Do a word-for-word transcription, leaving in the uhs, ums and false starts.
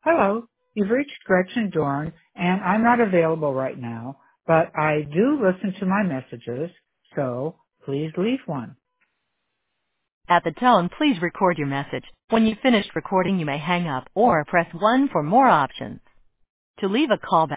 Hello, you've reached Gretchen Dorn, and I'm not available right now, but I do listen to my messages, so please leave one. At the tone, please record your message. When you've finished recording, you may hang up or press one for more options. To leave a callback,